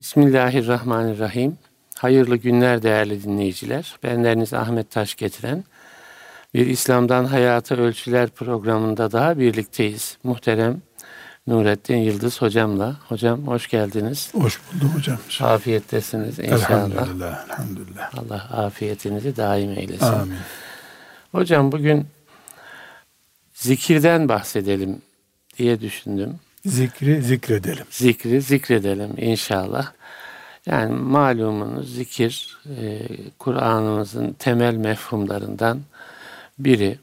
Bismillahirrahmanirrahim. Hayırlı günler değerli dinleyiciler. Bendeniz Ahmet Taş getiren bir İslam'dan Hayata Ölçüler programında daha birlikteyiz. Muhterem Nurettin Yıldız hocamla. Hocam hoş geldiniz. Hoş buldum hocam. Afiyettesiniz inşallah. Elhamdülillah. Allah afiyetinizi daim eylesin. Amin. Hocam bugün zikirden bahsedelim diye düşündüm. Zikri zikredelim. Zikri zikredelim inşallah. Yani malumunuz zikir Kur'an'ımızın temel mefhumlarından biri.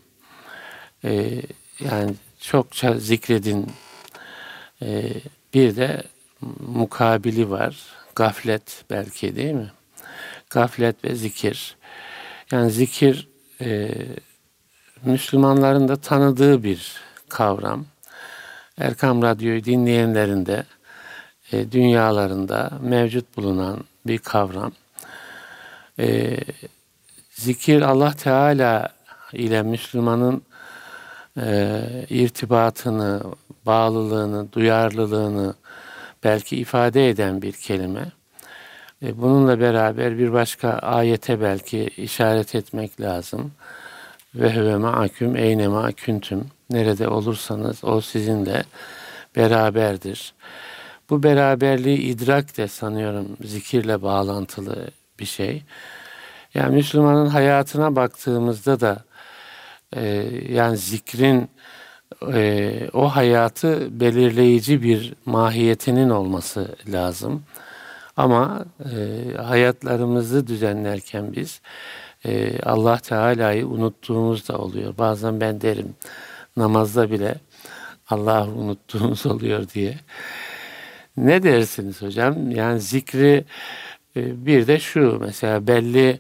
Yani çokça zikredin. Bir de mukabili var. Gaflet belki, değil mi? Gaflet ve zikir. Yani zikir Müslümanların da tanıdığı bir kavram. Erkam Radyo'yu dinleyenlerin de dünyalarında mevcut bulunan bir kavram. Zikir Allah Teala ile Müslümanın irtibatını, bağlılığını, duyarlılığını belki ifade eden bir kelime. Bununla beraber bir başka ayete belki işaret etmek lazım. Ve huve ma'akum eynema kuntum. Nerede olursanız o sizinle beraberdir. Bu beraberliği idrak de sanıyorum zikirle bağlantılı bir şey. Yani Müslümanın hayatına baktığımızda da yani zikrin o hayatı belirleyici bir mahiyetinin olması lazım. Ama hayatlarımızı düzenlerken biz Allah Teala'yı unuttuğumuz da oluyor. Bazen ben derim namazda bile Allah'ı unuttuğumuz oluyor diye. Ne dersiniz hocam? Yani zikri bir de şu mesela belli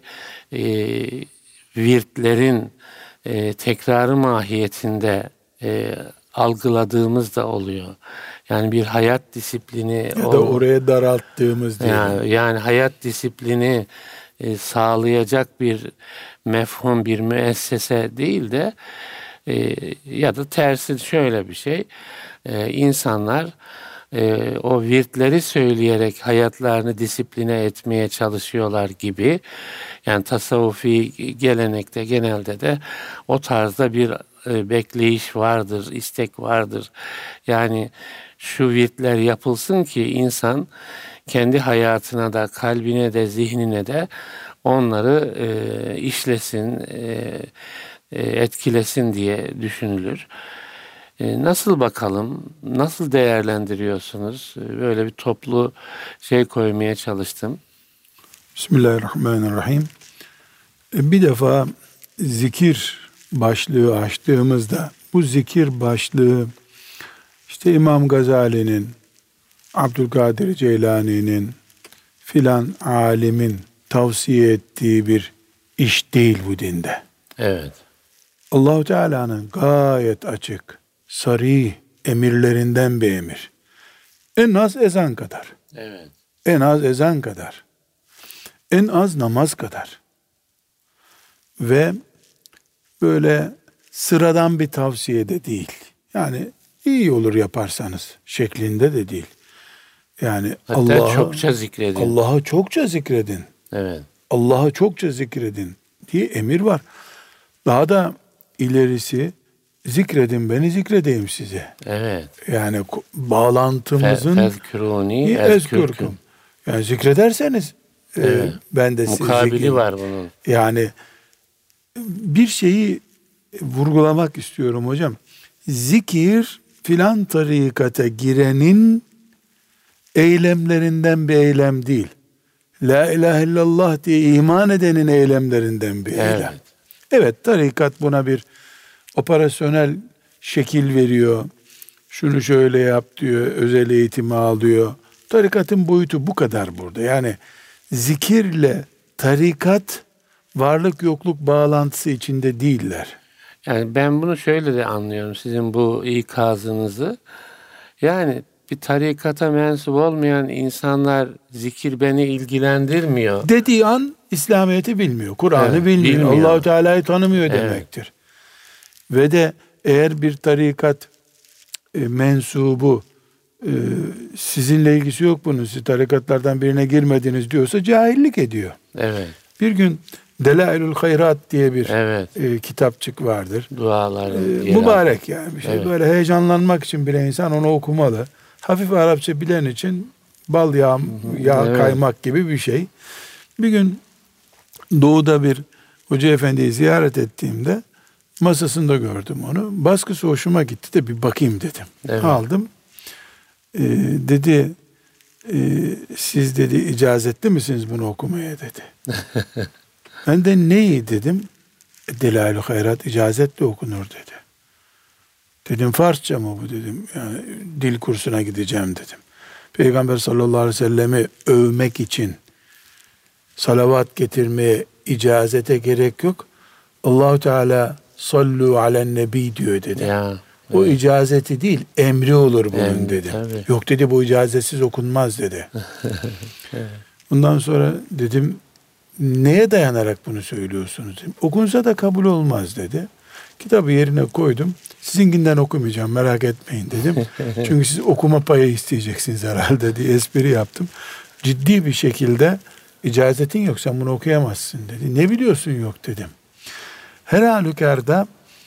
virtlerin tekrarı mahiyetinde algıladığımız da oluyor. Yani bir hayat disiplini ya da oraya daralttığımız diye. Yani hayat disiplini sağlayacak bir mefhum, bir müessese değil de ya da tersi şöyle bir şey. İnsanlar o virtleri söyleyerek hayatlarını disipline etmeye çalışıyorlar gibi. Yani tasavvufi gelenekte genelde de o tarzda bir bekleyiş vardır, istek vardır. Yani şu virtler yapılsın ki insan kendi hayatına da, kalbine de, zihnine de onları işlesin, etkilesin diye düşünülür. Nasıl bakalım, nasıl değerlendiriyorsunuz? Böyle bir toplu şey koymaya çalıştım. Bismillahirrahmanirrahim. Bir defa zikir başlığı açtığımızda bu zikir başlığı işte İmam Gazali'nin, Abdülkadir Ceylani'nin filan alimin tavsiye ettiği bir iş değil bu dinde. Evet. Allah-u Teala'nın gayet açık, sarih emirlerinden bir emir. En az ezan kadar. Evet. En az ezan kadar. En az namaz kadar. Ve böyle sıradan bir tavsiye de değil. Yani iyi olur yaparsanız şeklinde de değil. Yani hatta çokça zikredin. Allah'ı çokça zikredin. Evet. Allah'ı çokça zikredin diye emir var. Daha da ilerisi zikredin beni zikredeyim size. Evet. Yani bağlantımızın fezkuruni ezkürküm. Yani zikrederseniz evet. Ben de sizi mukabili var bunun. Yani bir şeyi vurgulamak istiyorum hocam. Zikir filan tarikata girenin eylemlerinden bir eylem değil. La ilahe illallah diye iman edenin eylemlerinden bir eylem. Evet, tarikat buna bir operasyonel şekil veriyor. Şunu şöyle yap diyor, özel eğitimi alıyor. Tarikatın boyutu bu kadar burada. Yani zikirle tarikat varlık yokluk bağlantısı içinde değiller. Yani ben bunu şöyle de anlıyorum sizin bu ikazınızı. Yani bir tarikata mensup olmayan insanlar zikir beni ilgilendirmiyor dediği an İslamiyet'i bilmiyor, Kur'an'ı bilmiyor. Allah-u Teala'yı tanımıyor demektir. Ve de eğer bir tarikat mensubu sizinle ilgisi yok bunun, siz tarikatlardan birine girmediniz diyorsa cahillik ediyor. Evet. Bir gün Delailül Hayrat diye bir Evet. Kitapçık vardır. Dualar. Mübarek yani bir şey. Evet. Böyle heyecanlanmak için bile insan onu okumalı. Hafif Arapça bilen için bal yağ Evet. kaymak gibi bir şey. Bir gün Doğu'da bir hoca efendiyi ziyaret ettiğimde masasında gördüm onu. Baskısı hoşuma gitti de bir bakayım dedim. Evet. Aldım. Dedi siz dedi icazetli misiniz bunu okumaya dedi. Ben de neyi dedim. Delail-i Hayrat icazetle okunur dedi. Dedim Farsça mı bu dedim. Yani dil kursuna gideceğim dedim. Peygamber sallallahu aleyhi ve sellemi övmek için salavat getirmeye icazete gerek yok. Allahu Teala sallu alen nebi diyor dedi. Ya, O icazeti değil emri olur bunun Emri, dedi. tabii. Yok dedi bu icazetsiz okunmaz dedi. Bundan sonra dedim neye dayanarak bunu söylüyorsunuz dedim. Okunsa da kabul olmaz dedi. Kitabı yerine koydum. Sizinkinden okumayacağım merak etmeyin dedim. Çünkü siz okuma payı isteyeceksiniz herhalde diye espri yaptım. Ciddi bir şekilde icazetin yok sen bunu okuyamazsın dedi. Ne biliyorsun yok dedim. Her halükarda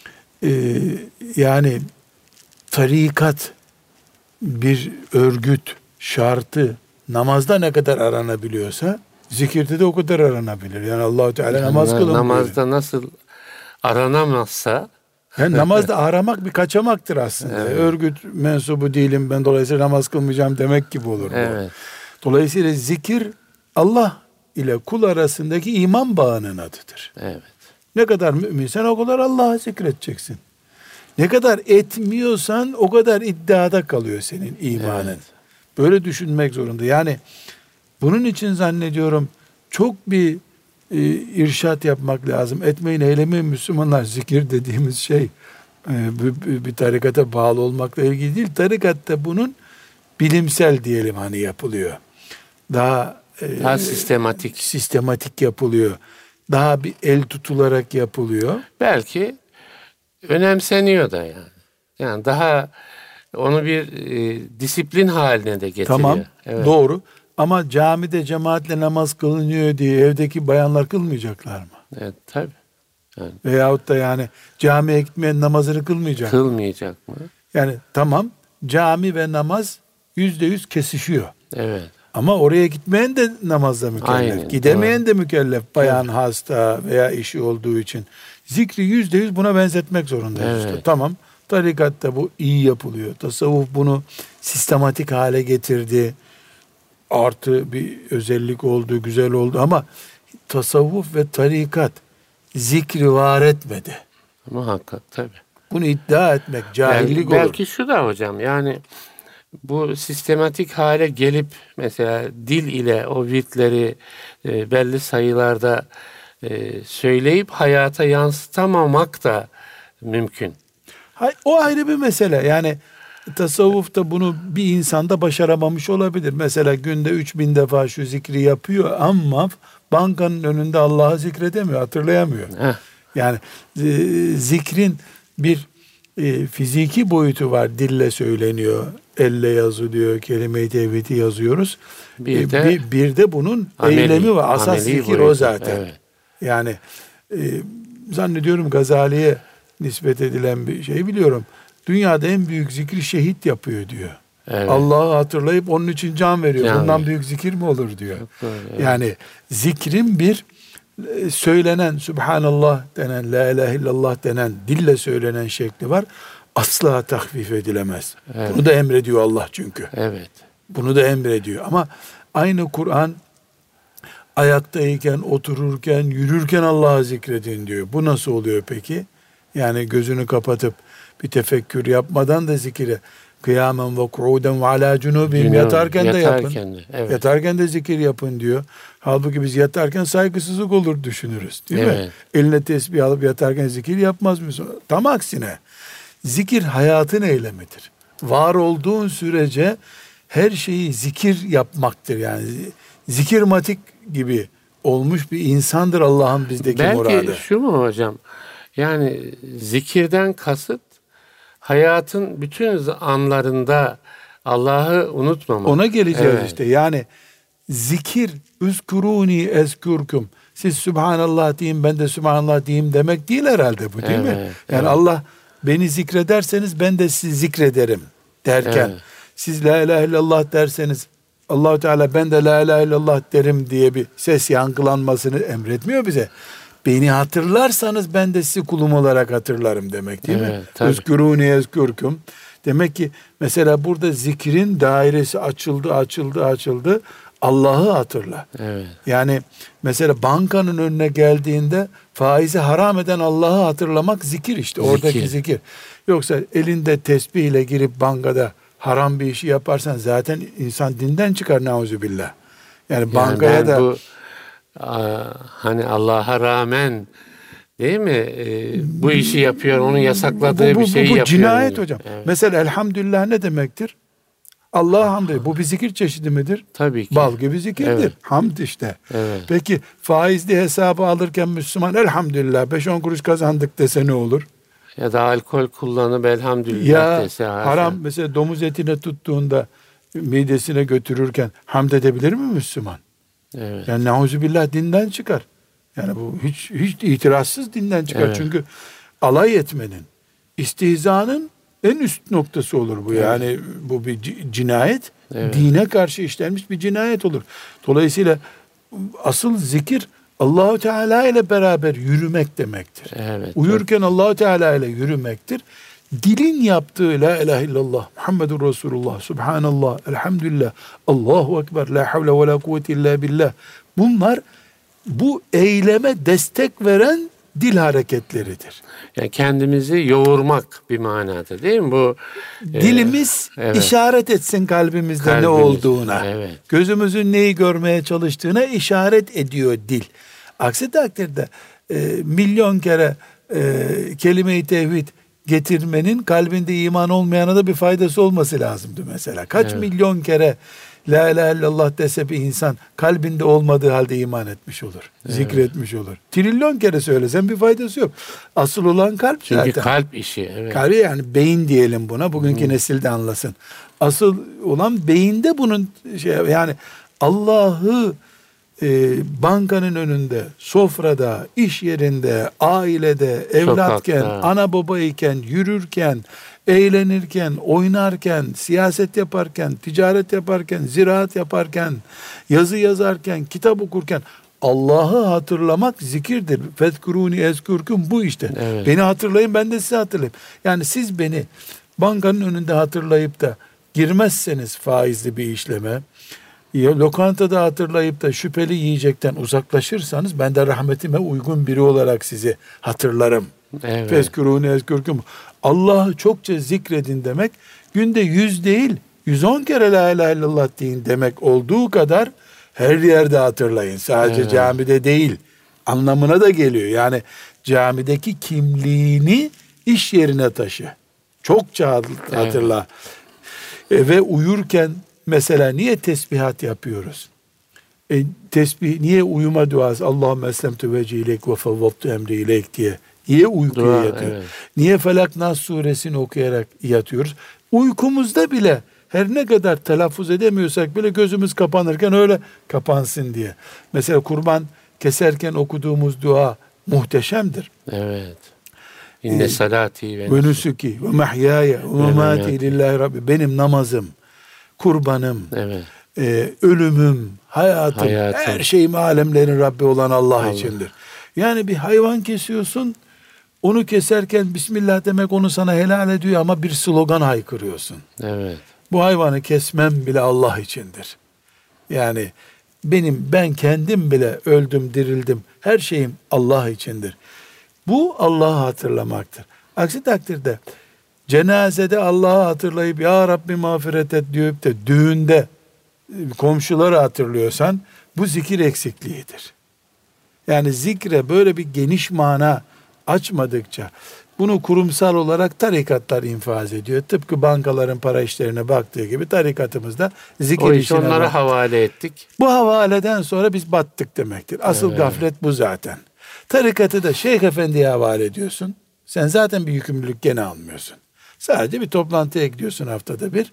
yani tarikat bir örgüt şartı namazda ne kadar aranabiliyorsa zikirde de o kadar aranabilir. Yani Allah-u Teala namaz kılın. Namazda böyle. nasıl aranamazsa Yani namazda aramak bir kaçamaktır aslında. Evet. Örgüt mensubu değilim ben dolayısıyla namaz kılmayacağım demek gibi olur bu. evet. Dolayısıyla zikir Allah ile kul arasındaki iman bağının adıdır. Evet. Ne kadar müminsen o kadar Allah'ı zikredeceksin. Ne kadar etmiyorsan o kadar iddiada kalıyor senin imanın. Evet. Böyle düşünmek zorunda. Yani bunun için zannediyorum çok bir irşat yapmak lazım. Etmeyin eylemeyin Müslümanlar zikir dediğimiz şey bir tarikata bağlı olmakla ilgili değil. Tarikatta bunun bilimsel diyelim hani yapılıyor. Daha sistematik yapılıyor. Daha bir el tutularak yapılıyor. Belki önemseniyor da yani. Yani daha onu bir disiplin haline de getiriyor. Tamam, Evet. doğru. Ama camide cemaatle namaz kılınıyor diye evdeki bayanlar kılmayacaklar mı? Evet, tabii. Yani Veyahut da yani camiye gitmeyen namazını kılmayacak. kılmayacak mı? Yani tamam cami ve namaz %100 kesişiyor. Evet. Ama oraya gitmeyen de namazla mükellef. Aynen, Gidemeyen doğru. de mükellef. Bayan hasta veya işi olduğu için. Zikri %100 buna benzetmek zorundayız. Evet. işte. Tamam. Tarikatta bu iyi yapılıyor. Tasavvuf bunu sistematik hale getirdi. Artı bir özellik oldu, güzel oldu ama tasavvuf ve tarikat zikri var etmedi. Muhakkak tabii. Bunu iddia etmek cahillik olur. Belki şu da hocam yani bu sistematik hale gelip mesela dil ile o virtleri belli sayılarda söyleyip hayata yansıtamamak da mümkün. O ayrı bir mesele. Yani tasavvufta bunu bir insanda başaramamış olabilir. Mesela günde 3000 defa şu zikri yapıyor ama bankanın önünde Allah'ı zikredemiyor, hatırlayamıyor. Heh. Yani zikrin bir fiziki boyutu var. Dille söyleniyor, elle yazılıyor, kelime-i tevhidi yazıyoruz. Bir de bunun eylemi var. Asas zikir boyutu. o zaten. Evet. Yani zannediyorum Gazali'ye nispet edilen bir şey biliyorum. Dünyada en büyük zikri şehit yapıyor diyor. Evet. Allah'ı hatırlayıp onun için can veriyor. Can Bundan veriyor. büyük zikir mi olur diyor. Doğru, evet. Yani zikrin bir söylenen Subhanallah denen, La ilahe illallah denen dille söylenen şekli var. Asla tahfif edilemez. Evet. Bunu da emrediyor Allah çünkü. Evet. Bunu da emrediyor. Ama aynı Kur'an ayaktayken, otururken, yürürken Allah'ı zikredin diyor. Bu nasıl oluyor peki? Yani gözünü kapatıp bir tefekkür yapmadan da zikire kıyamen ve ku'uden ve ala cunubihim yatarken de yapın. Evet. Yatarken de zikir yapın diyor. Halbuki biz yatarken saygısızlık olur düşünürüz. Değil mi? Evet. Eline tesbih alıp yatarken zikir yapmaz mısın? Tam aksine zikir hayatın eylemidir. Var olduğun sürece her şeyi zikir yapmaktır. Yani zikirmatik gibi olmuş bir insandır Allah'ın bizdeki muradı. Belki şu mu hocam? Yani zikirden kasıt hayatın bütün anlarında Allah'ı unutmamak. Ona geleceğiz Evet. işte. Yani zikir, üzkuruni ezkurkum. Siz Sübhanallah deyin, ben de Sübhanallah diyeyim demek değil herhalde bu, değil mi? Evet, Yani evet. Allah beni zikrederseniz ben de sizi zikrederim derken, Evet. siz la ilahe illallah derseniz Allahu Teala ben de la ilahe illallah derim diye bir ses yankılanmasını emretmiyor bize. Beni hatırlarsanız ben de sizi kulum olarak hatırlarım demek, değil mi? Evet, tabii. Üzkuruni ezkurkum. Demek ki mesela burada zikrin dairesi açıldı. Allah'ı hatırla. Evet. Yani mesela bankanın önüne geldiğinde faizi haram eden Allah'ı hatırlamak zikir işte. Oradaki zikir. Yoksa elinde tesbihle girip bankada haram bir işi yaparsan zaten insan dinden çıkar, nauzubillah. Yani bankaya da bu hani Allah'a rağmen, değil mi? Bu işi yapıyor, onun yasakladığı bir şeyi bu yapıyor. cinayet hocam. Evet. Mesela elhamdülillah ne demektir? Allah'a hamd. Bu bir zikir çeşidi midir? Tabii ki. Bal gibi zikirdir. Evet. Hamd işte. Evet. Peki faizli hesabı alırken Müslüman elhamdülillah 5-10 kuruş kazandık dese ne olur? Ya da alkol kullanıp elhamdülillah Ya dese. haram mesela domuz etine tuttuğunda midesine götürürken hamd edebilir mi Müslüman? Evet. Yani nauzubillah dinden çıkar. Yani bu hiç itirazsız dinden çıkar. Evet. Çünkü alay etmenin, istihzanın en üst noktası olur bu. Evet. Yani bu bir cinayet. Evet. Dine karşı işlenmiş bir cinayet olur. Dolayısıyla asıl zikir Allahu Teala ile beraber yürümek demektir. Evet. Uyurken Allahu Teala ile yürümektir. Dilin yaptığı la ilahe illallah Muhammedur Resulullah, Subhanallah, elhamdülillah, Allahu Ekber, la havle ve la kuvvete illa billah. Bunlar bu eyleme destek veren dil hareketleridir. Yani kendimizi yoğurmak bir manada, değil mi? Bu Dilimiz evet. işaret etsin kalbimizde ne olduğuna. Evet. Gözümüzün neyi görmeye çalıştığına işaret ediyor dil. Aksi takdirde milyon kere kelime-i tevhid getirmenin kalbinde iman olmayana da bir faydası olması lazımdı mesela. Kaç milyon kere la ilahe illallah dese bir insan kalbinde olmadığı halde iman etmiş olur. Zikretmiş olur. Trilyon kere söylesen bir faydası yok. Asıl olan kalp Çünkü zaten. kalp işi. Evet. Kalbi yani beyin diyelim buna. Bugünkü nesil de anlasın. Asıl olan beyinde bunun yani Allah'ı bankanın önünde, sofrada, iş yerinde, ailede, evlatken, Sokakta. ana babayken, yürürken, eğlenirken, oynarken, siyaset yaparken, ticaret yaparken, ziraat yaparken, yazı yazarken, kitap okurken Allah'ı hatırlamak zikirdir. Fezkuruni ezkurkum bu işte. Evet. Beni hatırlayın, ben de sizi hatırlayayım. Yani siz beni bankanın önünde hatırlayıp da girmezseniz faizli bir işleme, lokantada hatırlayıp da şüpheli yiyecekten uzaklaşırsanız ben de rahmetime uygun biri olarak sizi hatırlarım. Evet. Fezkuruni ezkurkum. Allah'ı çokça zikredin demek günde 100 değil 110 kere la ilahe illallah deyin demek olduğu kadar her yerde hatırlayın. Sadece Evet. camide değil anlamına da geliyor. Yani camideki kimliğini iş yerine taşı. Çokça hatırla. Ve uyurken mesela niye tesbihat yapıyoruz? Tesbih niye uyuma duası? Allahümme eslemtu veci ileyk ve fevvattu emri ileyk diye. Niye uykuya yatıyor? Evet. Niye Felak Nas suresini okuyarak yatıyoruz? Uykumuzda bile her ne kadar telaffuz edemiyorsak bile gözümüz kapanırken öyle kapansın diye. Mesela kurban keserken okuduğumuz dua muhteşemdir. Evet. İnne salati Ve nusuki ve mahyaya ve memati lillahi rabbi. Benim namazım, kurbanım, evet. Ölümüm, hayatım, her şeyim alemlerin Rabbi olan Allah içindir. Yani bir hayvan kesiyorsun, onu keserken Bismillah demek onu sana helal ediyor ama bir slogan haykırıyorsun. Evet. Bu hayvanı kesmem bile Allah içindir. Yani ben kendim bile öldüm, dirildim. Her şeyim Allah içindir. Bu Allah'ı hatırlamaktır. Aksi takdirde cenazede Allah'ı hatırlayıp ya Rabbi mağfiret et deyip de düğünde komşuları hatırlıyorsan bu zikir eksikliğidir. Yani zikre böyle bir geniş mana açmadıkça bunu kurumsal olarak tarikatlar infaz ediyor. Tıpkı bankaların para işlerine baktığı gibi tarikatımızda zikir işine onlara havale ettik. Bu havaleden sonra biz battık demektir. Asıl gaflet bu zaten. Tarikatı da Şeyh Efendi'ye havale ediyorsun. Sen zaten bir yükümlülük gene almıyorsun. Sadece bir toplantıya gidiyorsun haftada bir.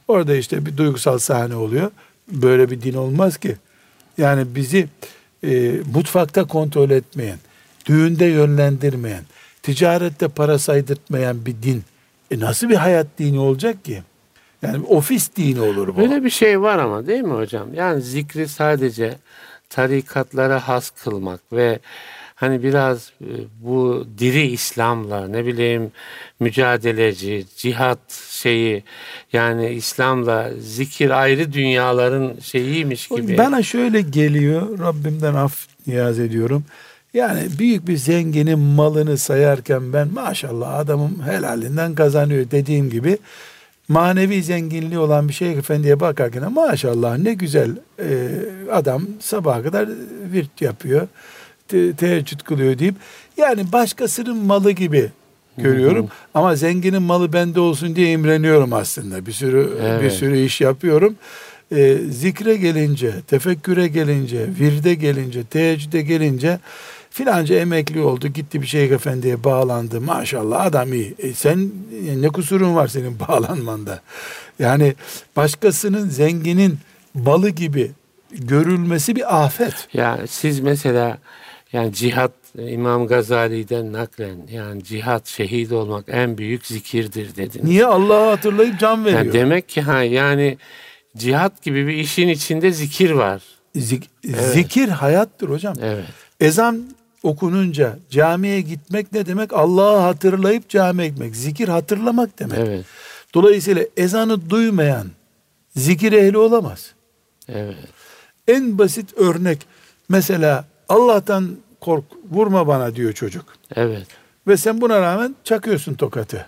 Orada işte bir duygusal sahne oluyor. Böyle bir din olmaz ki. Yani bizi mutfakta kontrol etmeyen, düğünde yönlendirmeyen, ticarette para saydırtmayan bir din. Nasıl bir hayat dini olacak ki? Yani ofis dini olur bu. Böyle bir şey var ama değil mi hocam? Yani zikri sadece tarikatlara has kılmak ve hani biraz bu diri İslam'la ne bileyim mücadeleci, cihat şeyi yani İslam'la zikir ayrı dünyaların şeyiymiş gibi. Bana şöyle geliyor, Rabbimden af niyaz ediyorum. Yani büyük bir zenginin malını sayarken ben maşallah adamım helalinden kazanıyor dediğim gibi manevi zenginliği olan bir şeyh efendiye bakarken maşallah ne güzel adam sabaha kadar virt yapıyor, teheccüd kılıyor deyip yani başkasının malı gibi görüyorum. Ama zenginin malı bende olsun diye imreniyorum aslında. Bir sürü iş yapıyorum. Zikre gelince, tefekküre gelince, virde gelince, teheccüde gelince filanca emekli oldu, gitti bir şeyh efendiye bağlandı. Maşallah adam iyi. Sen ne kusurun var senin bağlanmanda? Yani başkasının zenginin balı gibi görülmesi bir afet. Yani siz mesela yani cihat İmam Gazali'den naklen yani cihat şehit olmak en büyük zikirdir dediniz. Niye? Allah'ı hatırlayıp can veriyor. Yani demek ki yani cihat gibi bir işin içinde zikir var. Zikir hayattır hocam. Evet. Ezan okununca camiye gitmek ne demek? Allah'ı hatırlayıp camiye gitmek. Zikir hatırlamak demek. Evet. Dolayısıyla ezanı duymayan zikir ehli olamaz. Evet. En basit örnek mesela Allah'tan kork, vurma bana diyor çocuk. Evet. Ve sen buna rağmen çakıyorsun tokatı.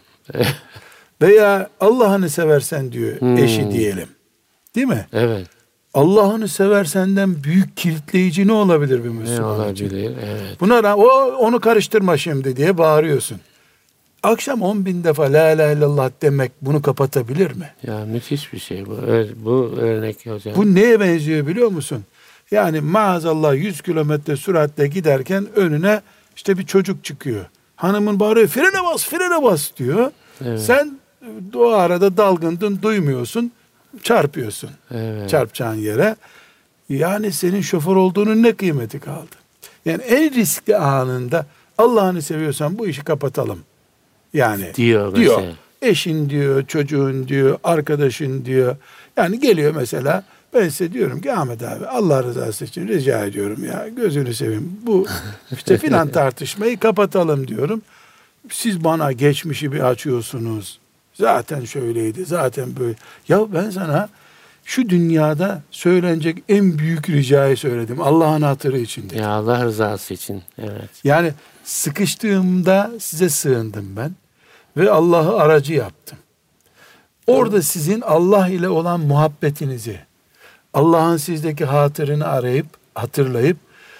Veya Allah'ını seversen diyor eşi diyelim. Değil mi? Evet. Allah'ını seversenden büyük kilitleyici ne olabilir bir Müslüman için? Ne olabilir? Evet. Buna rağmen onu karıştırma şimdi diye bağırıyorsun. Akşam 10.000 defa la ilahe illallah demek bunu kapatabilir mi? Ya müthiş bir şey bu. Bu örnek hocam. Bu neye benziyor biliyor musun? Yani maazallah 100 kilometre süratle giderken önüne işte bir çocuk çıkıyor. Hanımın bağırıyor frene bas diyor. Evet. Sen o arada dalgındın duymuyorsun. Çarpıyorsun. Evet. Çarpacağın yere. Yani senin şoför olduğunun ne kıymeti kaldı? Yani en riskli anında Allah'ını seviyorsan bu işi kapatalım. Yani diyor. Eşin diyor, çocuğun diyor, arkadaşın diyor. Yani geliyor mesela ben size diyorum ki Ahmet abi Allah rızası için rica ediyorum ya gözünü seveyim. Bu işte filan tartışmayı kapatalım diyorum. Siz bana geçmişi bir açıyorsunuz. Zaten şöyleydi, zaten böyle. Ya ben sana şu dünyada söylenecek en büyük ricayı söyledim. Allah'ın hatırı için dedim. Ya Allah rızası için. Evet. Yani sıkıştığımda size sığındım ben. Ve Allah'ı aracı yaptım. Orada sizin Allah ile olan muhabbetinizi, Allah'ın sizdeki hatırını hatırlayıp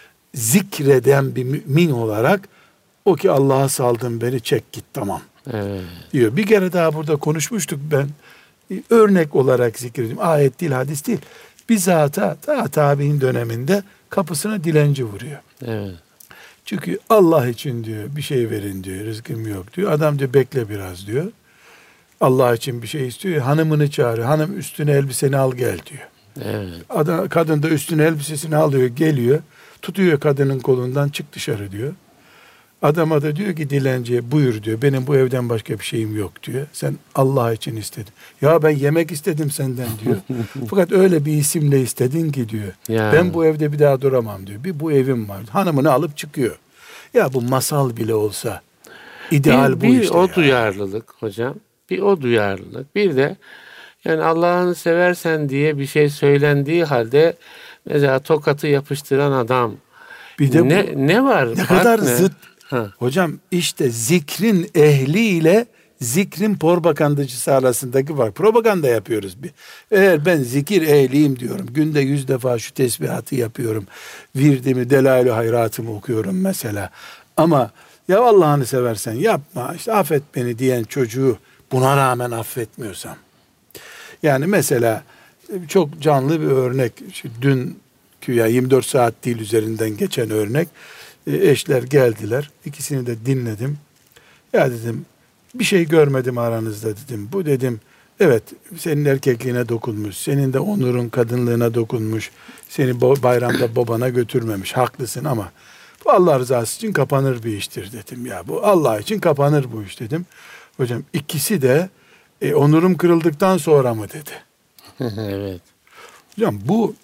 zikreden bir mümin olarak o ki Allah'a saldım beni çek git tamam. Evet. Diyor. Bir kere daha burada konuşmuştuk ben. Örnek olarak zikrediyorum. Ayet değil, hadis değil. Bir zata tabi'in döneminde kapısına dilenci vuruyor. Evet. Çünkü Allah için diyor bir şey verin diyor. Rızkım yok diyor. Adam diyor bekle biraz diyor. Allah için bir şey istiyor. Hanımını çağırıyor. Hanım üstüne elbiseni al gel diyor. Evet. Kadın da üstüne elbisesini alıyor geliyor. Tutuyor kadının kolundan çık dışarı diyor. Adama da diyor ki dilenciye buyur diyor. Benim bu evden başka bir şeyim yok diyor. Sen Allah için istedin. Ya ben yemek istedim senden diyor. Fakat öyle bir isimle istedin ki diyor. Ya. Ben bu evde bir daha duramam diyor. Bu evim var. Hanımını alıp çıkıyor. Ya bu masal bile olsa ideal bu işte. Bir o duyarlılık hocam. Bir o duyarlılık. Bir de yani Allah'ını seversen diye bir şey söylendiği halde mesela tokatı yapıştıran adam. Bir de ne var? Ne kadar ne? zıt. Hocam işte zikrin ehliyle zikrin propagandacısı arasındaki var. Propaganda yapıyoruz. Eğer ben zikir ehliyim diyorum. Günde 100 defa şu tesbihatı yapıyorum. Virdimi, delail-i hayratımı okuyorum mesela. Ama ya Allah'ını seversen yapma. İşte affet beni diyen çocuğu buna rağmen affetmiyorsam. Yani mesela çok canlı bir örnek. Dün ya 24 saat değil üzerinden geçen örnek. Eşler geldiler. İkisini de dinledim. Ya dedim bir şey görmedim aranızda dedim. Bu dedim Evet, senin erkekliğine dokunmuş, senin de onurun, kadınlığına dokunmuş, seni bayramda babana götürmemiş, haklısın ama bu Allah rızası için kapanır bir iştir dedim ya. Bu Allah için kapanır bu iş dedim. Hocam ikisi de onurum kırıldıktan sonra mı dedi. Evet. Hocam bu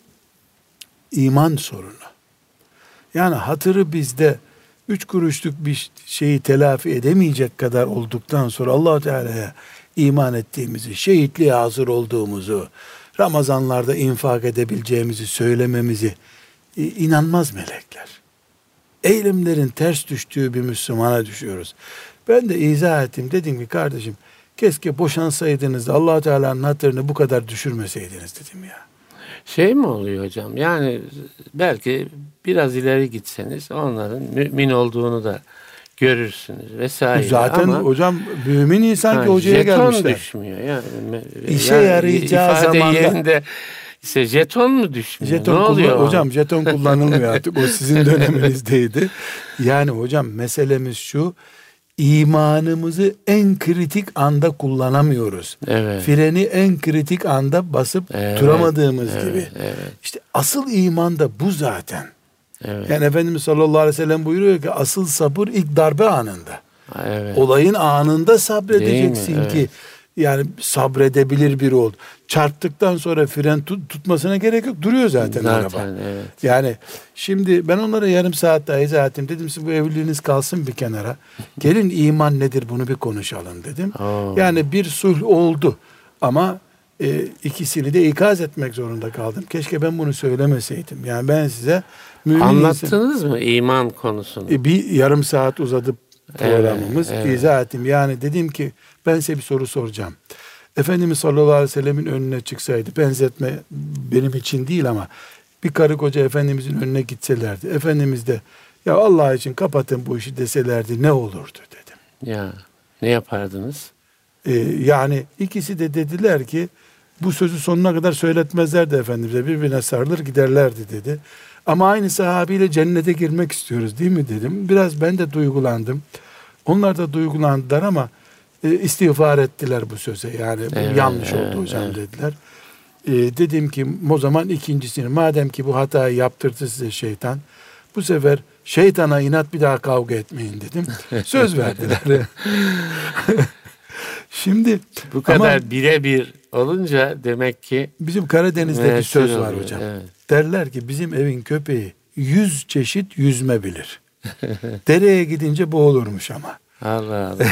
iman sorunu. Yani hatırı bizde 3 kuruşluk bir şeyi telafi edemeyecek kadar olduktan sonra Allah Teala'ya iman ettiğimizi, şehitliğe hazır olduğumuzu, Ramazanlarda infak edebileceğimizi söylememizi inanmaz melekler. Eylemlerin ters düştüğü bir Müslümana düşüyoruz. Ben de izah ettim. Dedim ki kardeşim keşke boşansaydınız da Allah Teala'nın hatırını bu kadar düşürmeseydiniz dedim ya. Şey mi oluyor hocam? Yani belki biraz ileri gitseniz onların mümin olduğunu da görürsünüz vesaire. Zaten ama hocam mümin insan ki hocaya gelmişler. Jeton düşmüyor. Yani, İşe yarayacağı ifade zamanda yerinde ise jeton mu düşmüyor? Jeton ne oluyor? Hocam jeton kullanılmıyor artık. O sizin döneminizdeydi. Yani hocam meselemiz şu. İmanımızı en kritik anda kullanamıyoruz. Evet. Freni en kritik anda basıp duramadığımız gibi. Evet. İşte asıl iman da bu zaten. Evet. Yani Efendimiz sallallahu aleyhi ve sellem buyuruyor ki asıl sabır ilk darbe anında. Evet. Olayın anında sabredeceksin Evet. ki yani sabredebilir biri ol. Çarptıktan sonra fren tutmasına gerek yok. Duruyor zaten araba. Evet. Yani şimdi ben onlara yarım saat daha izah ettim. Dedim siz bu evliliğiniz kalsın bir kenara. Gelin iman nedir bunu bir konuşalım dedim. Yani bir sulh oldu ama ikisini de ikaz etmek zorunda kaldım. Keşke ben bunu söylemeseydim. Yani ben size anlattınız mı iman konusunu? Bir yarım saat uzadı programımız. Evet. İzah ettim. Yani dedim ki ben size bir soru soracağım. Efendimiz sallallahu aleyhi ve sellemin önüne çıksaydı, benzetme benim için değil ama bir karı koca Efendimizin önüne gitselerdi. Efendimiz de ya Allah için kapatın bu işi deselerdi ne olurdu dedim. Ya ne yapardınız? Yani ikisi de dediler ki bu sözü sonuna kadar söyletmezlerdi Efendimiz'e, birbirine sarılır giderlerdi dedi. Ama aynı sahabiyle cennete girmek istiyoruz değil mi dedim. Biraz ben de duygulandım. Onlar da duygulandılar ama istiğfar ettiler bu söze. Yani bu yanlış oldu hocam dediler. Dedim ki o zaman ikincisini madem ki bu hatayı yaptırdı size şeytan, bu sefer şeytana inat bir daha kavga etmeyin dedim. Söz verdiler. Şimdi bu kadar birebir olunca demek ki bizim Karadeniz'de bir söz var hocam. Evet. Derler ki bizim evin köpeği 100 çeşit yüzme bilir. Dereye gidince boğulurmuş ama. Allah Allah.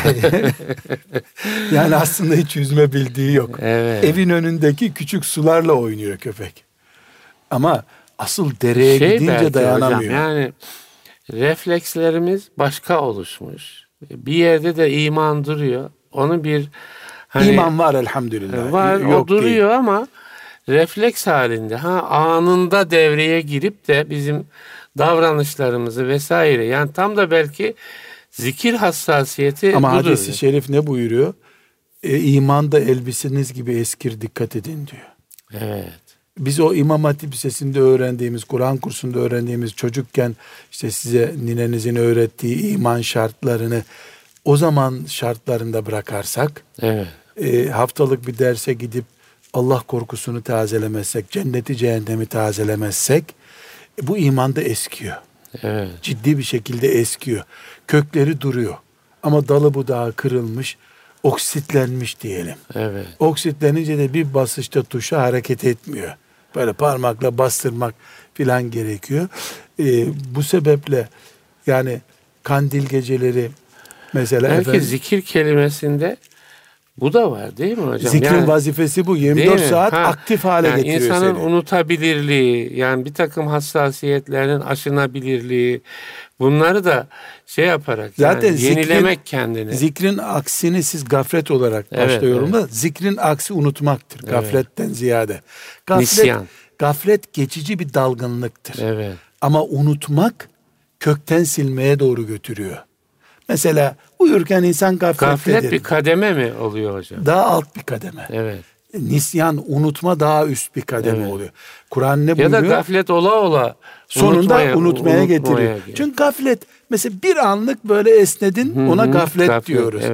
Yani aslında hiç yüzme bildiği yok. Evet. Evin önündeki küçük sularla oynuyor köpek. Ama asıl dereye gidince dayanamıyor. Hocam, yani reflekslerimiz başka oluşmuş. Bir yerde de iman duruyor. Onu bir iman var elhamdülillah. Var, yok o duruyor değil. ama refleks halinde anında devreye girip de bizim davranışlarımızı vesaire yani tam da belki zikir hassasiyeti ama budur. hadis-i şerif ne buyuruyor? İmanda elbiseniz gibi eskir dikkat edin diyor. Evet. Biz o İmam Hatip Lisesi'nde öğrendiğimiz, Kur'an kursunda öğrendiğimiz çocukken işte size ninenizin öğrettiği iman şartlarını o zaman şartlarında bırakarsak, haftalık bir derse gidip Allah korkusunu tazelemezsek, cenneti cehennemi tazelemezsek bu imanda eskiyor. Evet. Ciddi bir şekilde eskiyor. Kökleri duruyor. Ama dalı budağı kırılmış, oksitlenmiş diyelim. Evet. Oksitlenince de bir basışta tuşa hareket etmiyor. Böyle parmakla bastırmak filan gerekiyor. Bu sebeple yani kandil geceleri mesela belki zikir kelimesinde bu da var değil mi hocam? Zikrin vazifesi bu. 24 saat aktif hale getiriyor insanın seni. unutabilirliği, yani bir takım hassasiyetlerin aşınabilirliği, bunları da yaparak zaten yani yenilemek kendini. Zikrin aksini siz gaflet olarak başta yorumla. Evet. Zikrin aksi unutmaktır. Gafletten ziyade. Nisyan. Gaflet geçici bir dalgınlıktır. Evet. Ama unutmak kökten silmeye doğru götürüyor. Mesela uyurken insan gaflet bir kademe mi oluyor hocam? Daha alt bir kademe. Evet. Nisyan, unutma daha üst bir kademe oluyor. Kur'an ne buyuruyor? Ya da gaflet ola sonunda unutmaya getiriyor. Çünkü gaflet mesela bir anlık böyle esnedin, ona gaflet diyoruz. Evet.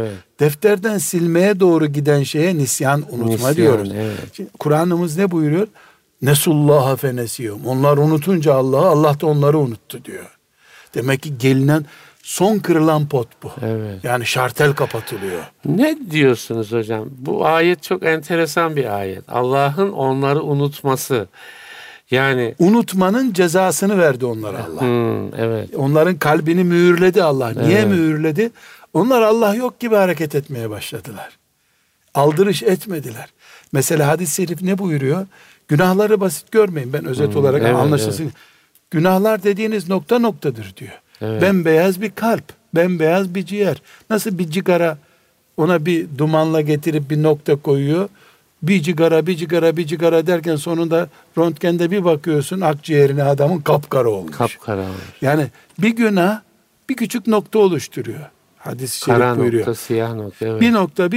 defterden silmeye doğru giden şeye nisyan, unutma diyoruz. Evet. Kur'an'ımız ne buyuruyor? Nesullaha fenesiyum. Onlar unutunca Allah'ı, Allah da onları unuttu diyor. Demek ki gelinen son kırılan pot bu. Evet. Yani şartel kapatılıyor. Ne diyorsunuz hocam? Bu ayet çok enteresan bir ayet. Allah'ın onları unutması. Yani unutmanın cezasını verdi onlara Allah. Evet. Onların kalbini mühürledi Allah. Niye mühürledi? Onlar Allah yok gibi hareket etmeye başladılar. Aldırış etmediler. Mesela hadis-i şerif ne buyuruyor? Günahları basit görmeyin. Ben özet olarak anlaşılsın. Evet. Günahlar dediğiniz nokta noktadır diyor. Evet. Bembeyaz bir kalp, bembeyaz bir ciğer. Nasıl bir cigara ona bir dumanla getirip bir nokta koyuyor. Bir cigara derken sonunda röntgende bir bakıyorsun akciğerine adamın kapkara olmuş. Kapkara olmuş. Yani bir günah bir küçük nokta oluşturuyor. Hadis-i şerif buyuruyor. Nokta, siyah nokta. Evet.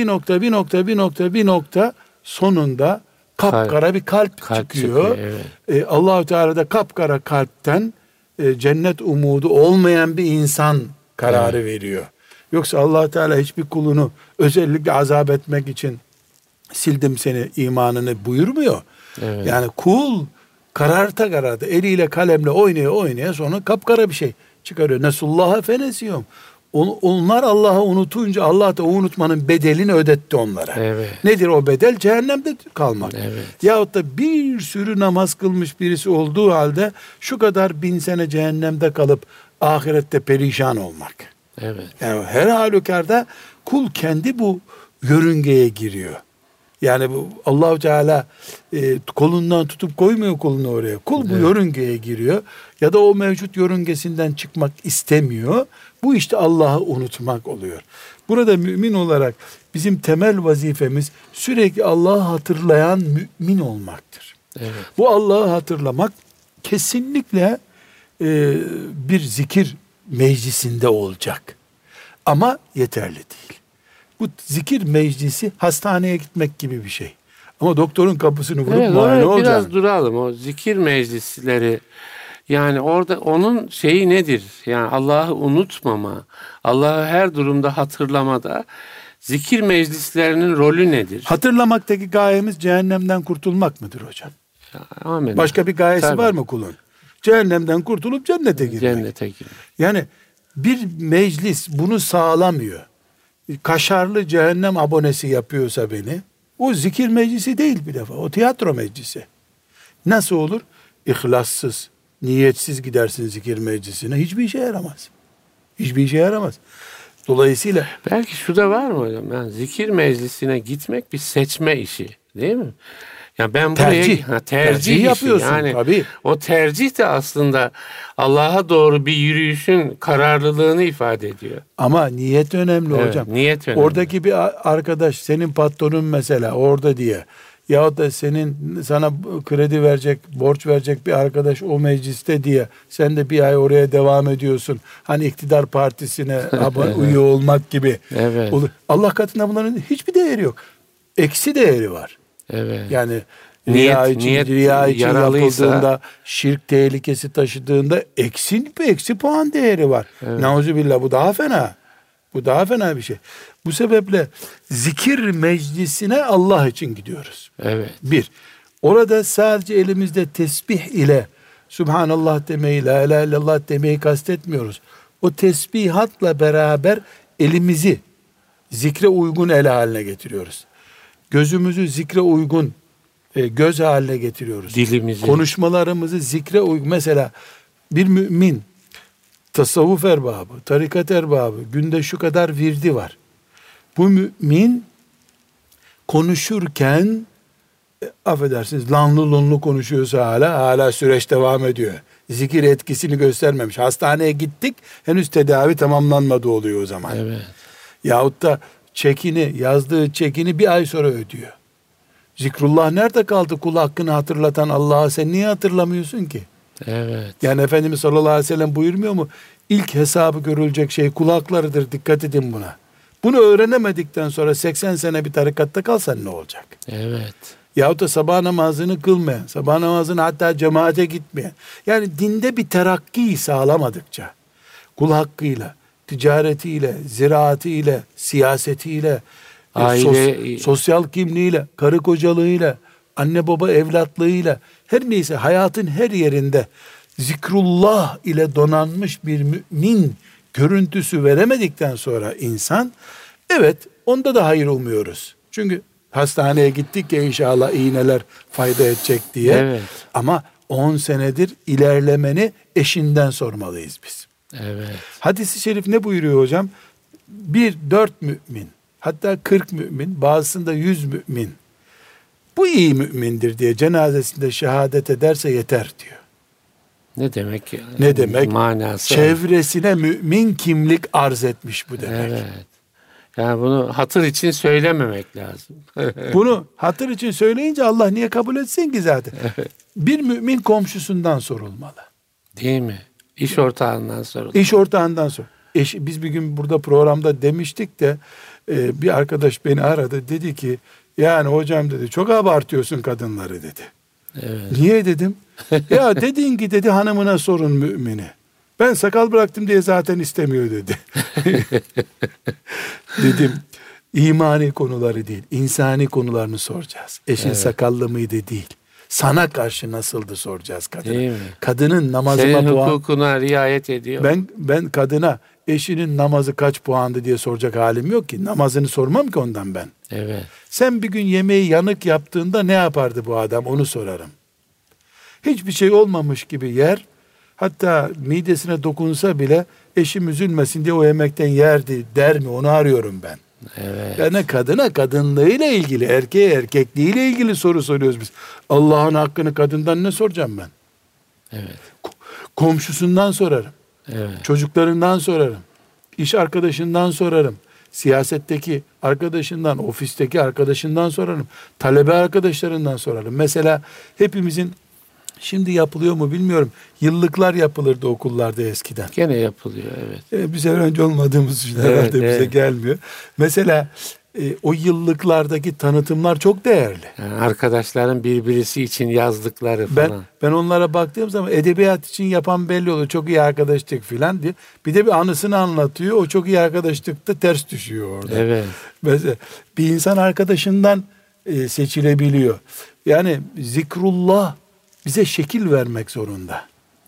Bir nokta sonunda kapkara bir kalp çıkıyor. Evet. Allah-u Teala da kapkara kalpten cennet umudu olmayan bir insan kararı veriyor. Yoksa Allah Teala hiçbir kulunu özellikle azap etmek için sildim seni imanını buyurmuyor. Evet. Yani kul kararta eliyle kalemle oynaya sonra kapkara bir şey çıkarıyor. Nesullaha fenesiyum. Onlar Allah'ı unutunca Allah da o unutmanın bedelini ödetti onlara. Evet. Nedir o bedel? Cehennemde kalmak. Evet. Yahut da bir sürü namaz kılmış birisi olduğu halde şu kadar 1000 sene cehennemde kalıp ahirette perişan olmak. Evet. Yani her halükarda kul kendi bu yörüngeye giriyor. Yani bu Allah-u Teala kolundan tutup koymuyor kulunu oraya. Kul bu yörüngeye giriyor ya da o mevcut yörüngesinden çıkmak istemiyor. Bu işte Allah'ı unutmak oluyor. Burada mümin olarak bizim temel vazifemiz sürekli Allah'ı hatırlayan mümin olmaktır. Evet. Bu Allah'ı hatırlamak kesinlikle bir zikir meclisinde olacak. Ama yeterli değil. Bu zikir meclisi hastaneye gitmek gibi bir şey. Ama doktorun kapısını vurup muayene olacak. Biraz duralım. O zikir meclisleri, yani orada onun şeyi nedir? Yani Allah'ı unutmama, Allah'ı her durumda hatırlamada zikir meclislerinin rolü nedir? Hatırlamaktaki gayemiz cehennemden kurtulmak mıdır hocam? Amin. Başka bir gayesi var mı kulun? Cehennemden kurtulup cennete girmek. Cennete girmek. Yani bir meclis bunu sağlamıyor. Kaşarlı cehennem abonesi yapıyorsa beni, o zikir meclisi değil bir defa. O tiyatro meclisi. Nasıl olur? İhlassız, niyetsiz gidersin zikir meclisine. Hiçbir işe yaramaz. Hiçbir işe yaramaz. Dolayısıyla belki şu da var mı hocam? Yani zikir meclisine gitmek bir seçme işi, değil mi? Ya ben buraya tercih yapıyorsun yani tabii. O tercih de aslında Allah'a doğru bir yürüyüşün kararlılığını ifade ediyor. Ama niyet önemli hocam. Niyet önemli. Oradaki bir arkadaş senin patronun mesela orada diye yahut da sana kredi verecek, borç verecek bir arkadaş o mecliste diye sen de bir ay oraya devam ediyorsun. Hani iktidar partisine üye olmak gibi. Evet. Allah katında bunların hiçbir değeri yok. Eksi değeri var. Evet. Yani riya için yaralıysa, yapıldığında, şirk tehlikesi taşıdığında eksi puan değeri var. Evet. Nauzubillah, bu daha fena. Bu daha fena bir şey. Bu sebeple zikir meclisine Allah için gidiyoruz. Evet. Bir, orada sadece elimizde tesbih ile Subhanallah demeyi, La ilahe illallah demeyi kastetmiyoruz. O tesbihatla beraber elimizi zikre uygun el haline getiriyoruz. Gözümüzü zikre uygun göz haline getiriyoruz. Dilimizi. Konuşmalarımızı zikre uygun. Mesela bir mümin, tasavvuf erbabı, tarikat erbabı, günde şu kadar virdi var. Bu mümin konuşurken affedersiniz lanlı lunlu konuşuyorsa hala süreç devam ediyor. Zikir etkisini göstermemiş. Hastaneye gittik, henüz tedavi tamamlanmadı oluyor o zaman. Evet. Yahut da yazdığı çekini bir ay sonra ödüyor. Zikrullah nerede kaldı? Kul hakkını hatırlatan Allah'a sen niye hatırlamıyorsun ki? Evet. Yani Efendimiz sallallahu aleyhi ve sellem buyurmuyor mu? İlk hesabı görülecek şey kulaklarıdır. Dikkat edin buna. Bunu öğrenemedikten sonra 80 sene bir tarikatta kalsan ne olacak? Evet. Yahut da sabah namazını kılmayan, sabah namazını hatta cemaate gitmeyen. Yani dinde bir terakki sağlamadıkça, kul hakkıyla, ticaretiyle, ziraatiyle, siyasetiyle, Aile, sosyal kimliğiyle, karı kocalığıyla, anne baba evlatlığıyla, her neyse hayatın her yerinde zikrullah ile donanmış bir mümin görüntüsü veremedikten sonra insan, evet onda da hayır umuyoruz. Çünkü hastaneye gittik ya inşallah iğneler fayda edecek diye. Evet. Ama 10 senedir ilerlemeni eşinden sormalıyız biz. Evet. Hadis-i şerif ne buyuruyor hocam? 4 mümin, hatta 40 mümin, bazısında 100 mümin. Bu iyi mümindir diye cenazesinde şehadet ederse yeter diyor. Ne demek yani? Ne demek? Manası. Çevresine mümin kimlik arz etmiş bu demek. Evet. Yani bunu hatır için söylememek lazım. Bunu hatır için söyleyince Allah niye kabul etsin ki zaten? Bir mümin komşusundan sorulmalı. Değil mi? İş ortağından sorulmalı. İş ortağından sor. Biz bir gün burada programda demiştik de bir arkadaş beni aradı. Dedi ki yani hocam dedi çok abartıyorsun kadınları dedi. Evet. Niye dedim? Ya dedin ki dedi hanımına sorun mümini. Ben sakal bıraktım diye zaten istemiyor dedi. Dedim imani konuları değil, insani konularını soracağız. Eşin sakallı mıydı değil. Sana karşı nasıldı soracağız kadına. Değil mi? Kadının namazına Senin puan. hukukuna riayet ediyor. Ben kadına eşinin namazı kaç puandı diye soracak halim yok ki. Namazını sormam ki ondan ben. Evet. Sen bir gün yemeği yanık yaptığında ne yapardı bu adam onu sorarım. Hiçbir şey olmamış gibi yer. Hatta midesine dokunsa bile eşim üzülmesin diye o yemekten yerdi der mi onu arıyorum ben. Evet. Yani kadına kadınlığıyla ilgili, erkeğe erkekliğiyle ilgili soru soruyoruz biz. Allah'ın hakkını kadından ne soracağım ben? Evet. Komşusundan sorarım. Evet. Çocuklarından sorarım. İş arkadaşından sorarım. Siyasetteki arkadaşından, ofisteki arkadaşından sorarım. Talebe arkadaşlarından sorarım. Mesela hepimizin şimdi yapılıyor mu bilmiyorum. Yıllıklar yapılırdı okullarda eskiden. Gene yapılıyor evet. Biz öğrenci olmadığımız için herhalde bize gelmiyor. Mesela o yıllıklardaki tanıtımlar çok değerli. Yani arkadaşların birbirisi için yazdıkları falan. Ben onlara baktığım zaman edebiyat için yapan belli oluyor. Çok iyi arkadaşlık filan diye. Bir de bir anısını anlatıyor. O çok iyi arkadaşlıkta ters düşüyor orada. Evet. Mesela bir insan arkadaşından seçilebiliyor. Yani zikrullah bize şekil vermek zorunda.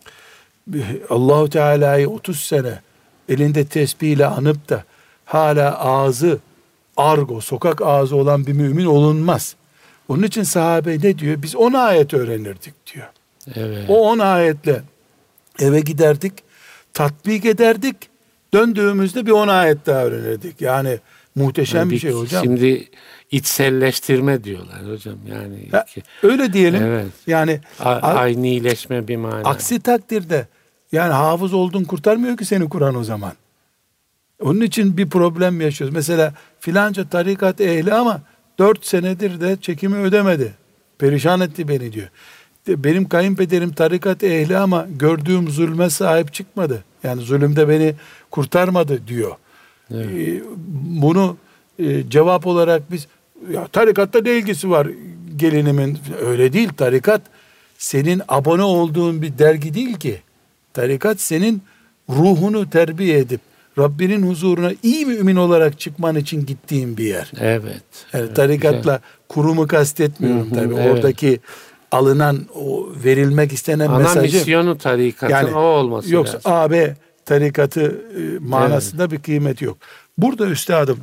Allahu Teala'yı 30 sene elinde tesbihle anıp da hala ağzı argo, sokak ağzı olan bir mümin olunmaz. Onun için sahabe ne diyor? Biz 10 ayet öğrenirdik diyor. Evet. O 10 ayetle eve giderdik, tatbik ederdik. Döndüğümüzde bir 10 ayet daha öğrenirdik. Yani muhteşem bir şey hocam. Şimdi içselleştirme diyorlar hocam. Yani öyle diyelim. Evet. Yani aynileşme bir mana. Aksi takdirde yani hafız oldun kurtarmıyor ki seni Kur'an o zaman. Onun için bir problem yaşıyoruz. Mesela filanca tarikat ehli ama 4 senedir de çekimi ödemedi. Perişan etti beni diyor. Benim kayınpederim tarikat ehli ama gördüğüm zulme sahip çıkmadı. Yani zulümde beni kurtarmadı diyor. Evet. Bunu cevap olarak biz ya tarikatta ne ilgisi var gelinimin? Öyle değil. Tarikat senin abone olduğun bir dergi değil ki. Tarikat senin ruhunu terbiye edip Rabbinin huzuruna iyi mümin olarak çıkman için gittiğin bir yer. Evet. Yani evet, tarikatla güzel. Kurumu kastetmiyorum tabii. Evet. Oradaki alınan, o verilmek istenen mesajı. Ana misyonu tarikatın yani, o olması yoksa lazım. AB tarikatı manasında evet. Bir kıymeti yok. Burada üstadım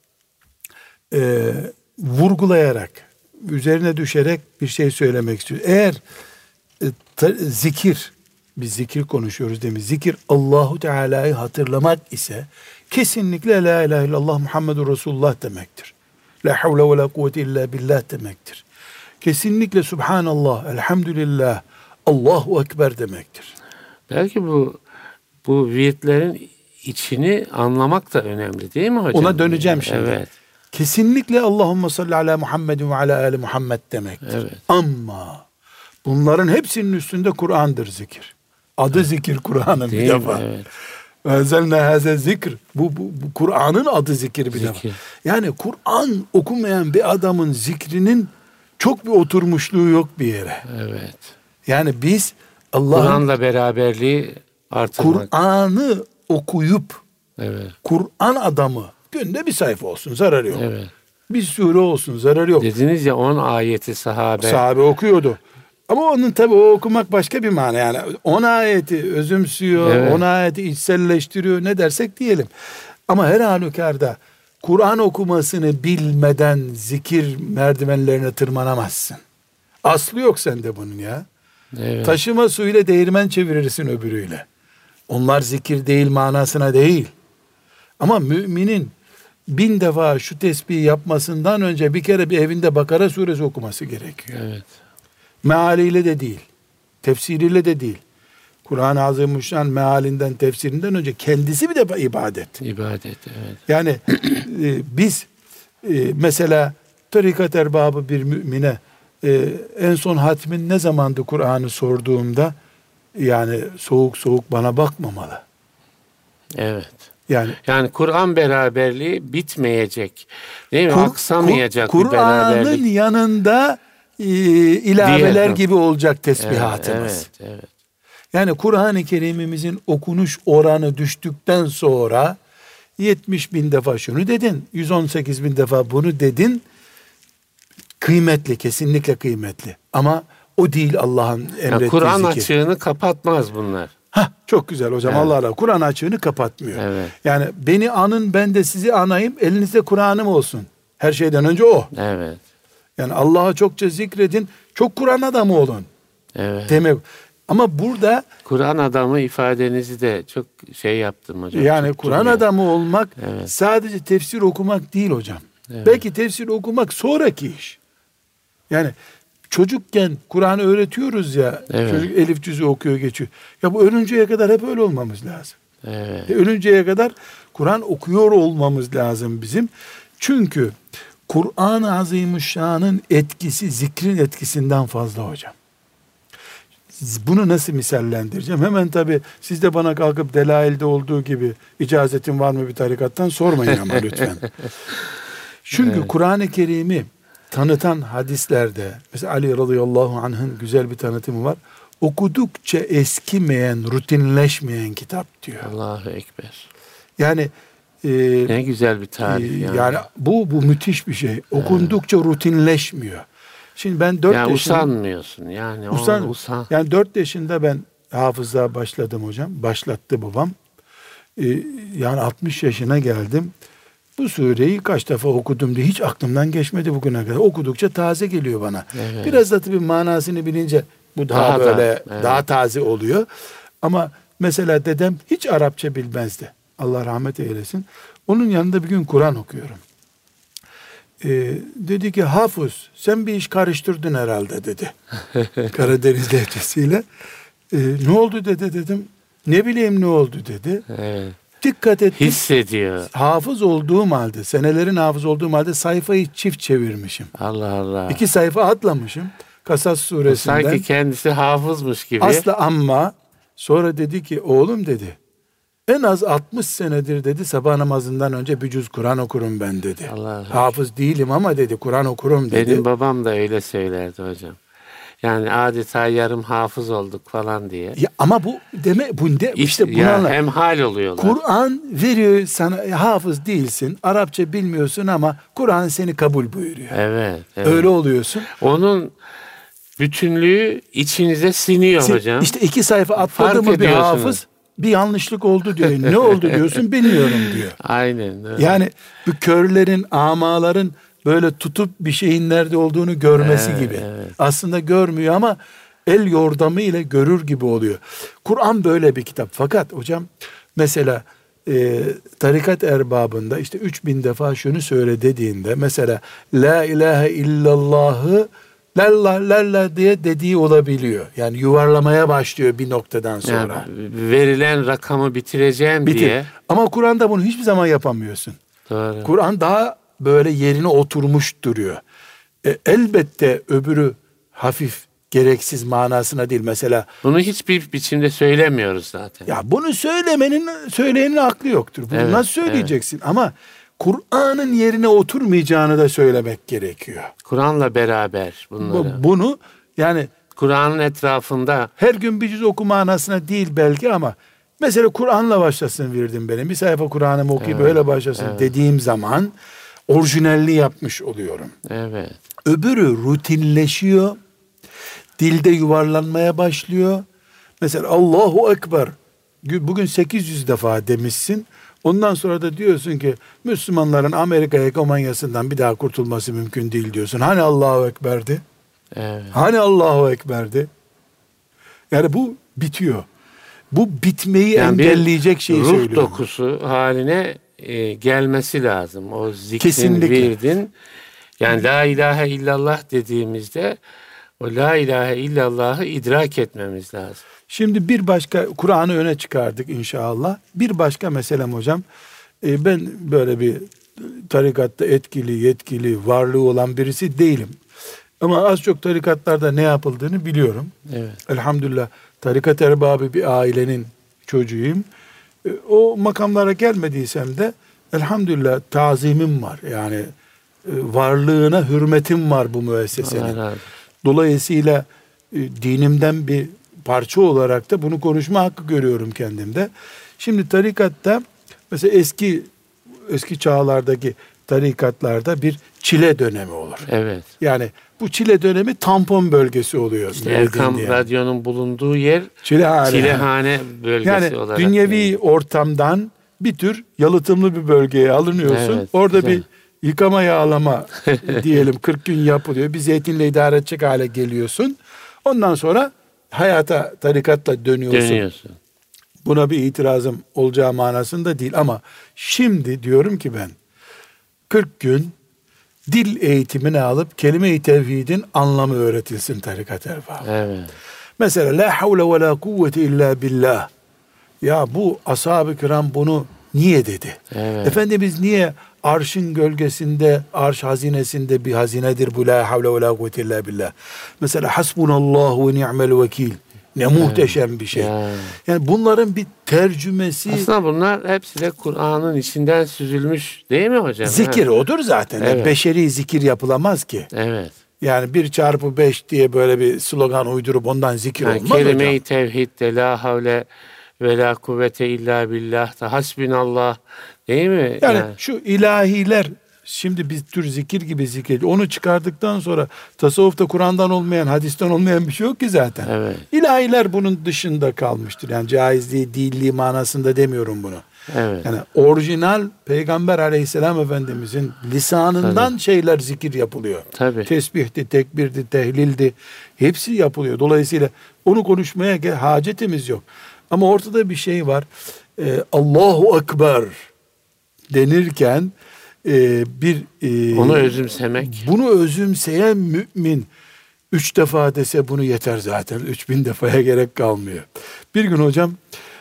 vurgulayarak, üzerine düşerek bir şey söylemek istiyor. Eğer zikir, biz zikir konuşuyoruz değil mi? Zikir Allahu Teala'yı hatırlamak ise kesinlikle la ilahe illallah Muhammedur Resulullah demektir. La havle ve la kuvvete illa billah demektir. Kesinlikle Subhanallah, Elhamdülillah, Allahu Ekber demektir. Belki bu virtlerin içini anlamak da önemli değil mi hocam? Ona döneceğim şimdi. Evet. Kesinlikle Allahümme salli ala Muhammedin ve ala ali Muhammed demektir. Evet. Ama bunların hepsinin üstünde Kur'an'dır zikir. Adı evet. Zikir Kur'an'ın bir defa. Evet. Enzelne haze zikr. Bu Kur'an'ın adı zikir bir defa. Yani Kur'an okumayan bir adamın zikrinin çok bir oturmuşluğu yok bir yere. Evet. Yani biz Allah'ın Kur'an'la beraberliği artırmak. Kur'an'ı okuyup Evet. Kur'an adamı günde bir sayfa olsun, zararı yok. Evet. Bir sure olsun, zararı yok. Dediniz ya 10 ayeti Sahabe okuyordu. Ama onun tabii o okumak başka bir mana yani. 10 ayeti özümsüyor, Evet. 10 ayeti içselleştiriyor, ne dersek diyelim. Ama her halükarda Kur'an okumasını bilmeden zikir merdivenlerine tırmanamazsın. Aslı yok sende bunun ya. Evet. Taşıma suyuyla değirmen çevirirsin öbürüyle. Onlar zikir değil manasına değil. Ama müminin 1000 defa şu tesbihi yapmasından önce bir kere bir evinde Bakara suresi okuması gerekiyor. Evet. Mealiyle de değil, tefsiriyle de değil. Kur'an-ı Azimuşşan mealinden, tefsirinden önce kendisi bir de ibadet. İbadet, evet. Yani biz mesela tarikat erbabı bir mümine en son hatmin ne zamandı Kur'an'ı sorduğumda yani soğuk soğuk bana bakmamalı. Evet. Yani Kur'an beraberliği bitmeyecek. Değil mi? Aksamayacak bir beraberlik. Kur'an'ın yanında ilaveler Diğer, gibi olacak tesbihatımız. Evet, evet. Yani Kur'an-ı Kerim'imizin okunuş oranı düştükten sonra 70 bin defa şunu dedin, 118 bin defa bunu dedin. Kıymetli, kesinlikle kıymetli. Ama o değil Allah'ın emrettiği Kur'an zikir. açığını kapatmaz bunlar. Çok güzel hocam, Evet. Allah Allah. Kur'an açığını kapatmıyor. Evet. Yani beni anın, ben de sizi anayım, elinizde Kur'an'ım olsun. Her şeyden önce o. Evet. Yani Allah'a çokça zikredin, çok Kur'an adamı olun. Evet. Demek. Ama burada Kur'an adamı ifadenizi de çok yaptım hocam. yani Kur'an adamı olmak Evet. sadece tefsir okumak değil hocam. Evet. Belki tefsir okumak sonraki iş. Yani çocukken Kur'an'ı öğretiyoruz ya, Evet. çocuk elif cüzü okuyor geçiyor. Ya bu ölünceye kadar hep öyle olmamız lazım. Evet. Ölünceye kadar Kur'an okuyor olmamız lazım bizim. Çünkü Kur'an-ı Azimüşşan'ın etkisi zikrin etkisinden fazla hocam. Bunu nasıl misallendireceğim? Hemen tabii siz de bana kalkıp delailde olduğu gibi icazetin var mı bir tarikattan sormayın ama lütfen. Çünkü Evet. Kur'an-ı Kerim'i tanıtan hadislerde mesela Ali radıyallahu anh'ın güzel bir tanıtımı var. Okudukça eskimeyen, rutinleşmeyen kitap diyor. Allahu Ekber. Yani Ne güzel bir tarif yani. yani bu müthiş bir şey. Okundukça rutinleşmiyor. Şimdi ben 4 yaşında usanmıyorsun yani. Yani 4 yaşında ben hafızlığa başladım hocam. Başlattı babam. Yani 60 yaşına geldim. Bu sureyi kaç defa okudum diye hiç aklımdan geçmedi bugüne kadar. Okudukça taze geliyor bana. Evet. Biraz da tabii manasını bilince bu daha böyle daha taze oluyor. Ama mesela dedem hiç Arapça bilmezdi. Allah rahmet eylesin. Onun yanında bir gün Kur'an okuyorum. Dedi ki Hafız sen bir iş karıştırdın herhalde dedi. Karadeniz lehçesiyle. Ne oldu dedi dedim. Ne bileyim ne oldu dedi. Evet. Dikkat ettim. Hissediyor. Hafız olduğum halde, senelerin hafız olduğum halde sayfayı çift çevirmişim. Allah Allah. 2 sayfa atlamışım. Kasas suresinden. Sanki kendisi hafızmış gibi. Asla amma. Sonra dedi ki oğlum dedi. En az 60 senedir dedi sabah namazından önce bir cüz Kur'an okurum ben dedi. Allah Allah. Hafız değilim ama dedi Kur'an okurum dedi. Benim babam da öyle söylerdi hocam. Yani adeta yarım hafız olduk falan diye. Ya ama bu işte bunu anla. Hemhal oluyorlar. Kur'an veriyor sana, hafız değilsin, Arapça bilmiyorsun ama Kur'an seni kabul buyuruyor. Evet. Öyle oluyorsun. Onun bütünlüğü içinize siniyor hocam. İşte 2 sayfa atladı Fark mı bir ediyorsunuz. hafız bir yanlışlık oldu diyor. Ne oldu diyorsun bilmiyorum diyor. Aynen. Evet. Yani bu körlerin, amaların böyle tutup bir şeyin nerede olduğunu görmesi gibi. Evet. Aslında görmüyor ama el yordamı ile görür gibi oluyor. Kur'an böyle bir kitap. Fakat hocam mesela tarikat erbabında işte 3000 defa şunu söyle dediğinde mesela la ilahe illallahı lalla diye dediği olabiliyor. Yani yuvarlamaya başlıyor bir noktadan sonra. Yani verilen rakamı bitireceğim diye. Ama Kur'an'da bunu hiçbir zaman yapamıyorsun. Doğru. Kur'an daha böyle yerine oturmuş duruyor. Elbette öbürü hafif, gereksiz manasına değil. Mesela bunu hiçbir biçimde söylemiyoruz zaten. ya bunu söyleyenin aklı yoktur. Bunu nasıl söyleyeceksin? Ama Kur'an'ın yerine oturmayacağını da söylemek gerekiyor. Kur'an'la beraber bunları. Bunu yani Kur'an'ın etrafında. her gün bir cüz oku manasına değil belki ama Mesela Kur'an'la başlasın virdim benim. Bir sayfa Kur'an'ımı okuyup Evet, öyle başlasın evet. dediğim zaman orijinalliği yapmış oluyorum. Evet. Öbürü rutinleşiyor. Dilde yuvarlanmaya başlıyor. Mesela Allahu Ekber. Bugün 800 defa demişsin. Ondan sonra da diyorsun ki Müslümanların Amerika hegemonyasından bir daha kurtulması mümkün değil diyorsun. Hani Allahu Ekber'di? Evet. Hani Allahu Ekber'di? Yani bu bitiyor. Bu bitmeyi Yani bir engelleyecek şeyi ruh söylüyorum. dokusu haline gelmesi lazım. O zikrin, Kesinlikle. virdin. Yani la ilahe illallah dediğimizde o la ilahe illallah'ı idrak etmemiz lazım. Şimdi bir başka Kur'an'ı öne çıkardık inşallah. Bir başka meselem hocam. Ben böyle bir tarikatta etkili, yetkili, varlığı olan birisi değilim. Ama az çok tarikatlarda ne yapıldığını biliyorum. Evet. Elhamdülillah tarikat erbabı bir ailenin çocuğuyum. O makamlara gelmediysem de elhamdülillah tazimim var. Yani varlığına hürmetim var bu müessesenin. Allah razı olsun. Dolayısıyla dinimden bir parça olarak da bunu konuşma hakkı görüyorum kendimde. Şimdi tarikatta mesela eski çağlardaki tarikatlarda bir çile dönemi olur. Evet. Yani bu çile dönemi tampon bölgesi oluyor. İşte Erkam Radyo'nun bulunduğu yer Çilehane bölgesi yani olarak. dünyevi ortamdan bir tür yalıtımlı bir bölgeye alınıyorsun. Evet, orada güzel. bir yıkama yağlama diyelim 40 gün yapılıyor. Bir zeytinle idare edecek hale geliyorsun. Ondan sonra hayata tarikatla dönüyorsun. Buna bir itirazım olacağı manasında değil ama şimdi diyorum ki ben 40 gün dil eğitimini alıp kelime-i tevhidin anlamı öğretilsin tarikat erbabı. Evet. Mesela la havle ve la kuvvete illa billah. Ya bu ashab-ı kiram bunu niye dedi? Evet. Efendimiz niye arşın gölgesinde, arş hazinesinde bir hazinedir bu la havle ve la kuvvete illa billah. Mesela hasbunallahu ve ni'mel vekil. Ne muhteşem bir şey. Yani bunların bir tercümesi. Aslında bunlar hepsi de Kur'an'ın içinden süzülmüş değil mi hocam? Zikir odur zaten. Evet. Yani beşeri zikir yapılamaz ki. Evet. Yani 1x5 diye böyle bir slogan uydurup ondan zikir Yani olmaz hocam. kelime-i tevhid de la havle ve la kuvvete illa billah da hasbinallah değil mi? Yani şu ilahiler şimdi bir tür zikir gibi zikir. Onu çıkardıktan sonra tasavvufta Kur'an'dan olmayan, hadisten olmayan bir şey yok ki zaten. Evet. İlahiler bunun dışında kalmıştır. Yani caizliği, değilliği manasında demiyorum bunu. Evet. Yani orijinal Peygamber Aleyhisselam Efendimizin lisanından şeyler zikir yapılıyor. Tabii. Tesbihti, tekbirdi, tehlildi. Hepsi yapılıyor. Dolayısıyla onu konuşmaya hacetimiz yok. Ama ortada bir şey var. Allahu Ekber denirken onu özümsemek. Bunu özümseyen mümin 3 defa dese bunu yeter zaten. 3000 defaya gerek kalmıyor. Bir gün hocam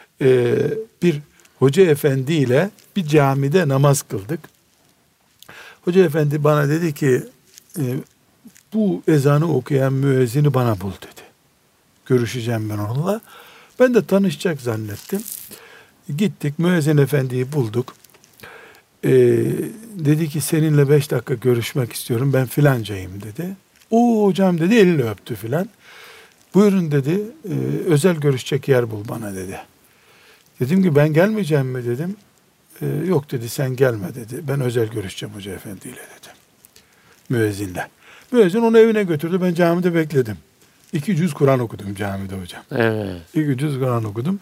bir hoca efendi ile bir camide namaz kıldık. Hoca efendi bana dedi ki bu ezanı okuyan müezzini bana bul dedi. Görüşeceğim ben onunla. Ben de tanışacak zannettim. Gittik müezzin efendiyi bulduk. Dedi ki seninle 5 dakika görüşmek istiyorum. Ben filancayım dedi. O hocam dedi elini öptü filan. Buyurun dedi özel görüşecek yer bul bana dedi. Dedim ki ben gelmeyeceğim mi dedim. Yok dedi sen gelme dedi. Ben özel görüşeceğim hoca efendiyle dedim. Müezzinle. Müezzin onu evine götürdü. Ben camide bekledim. 2 cüz Kur'an okudum camide hocam. Evet. 2 cüz Kur'an okudum.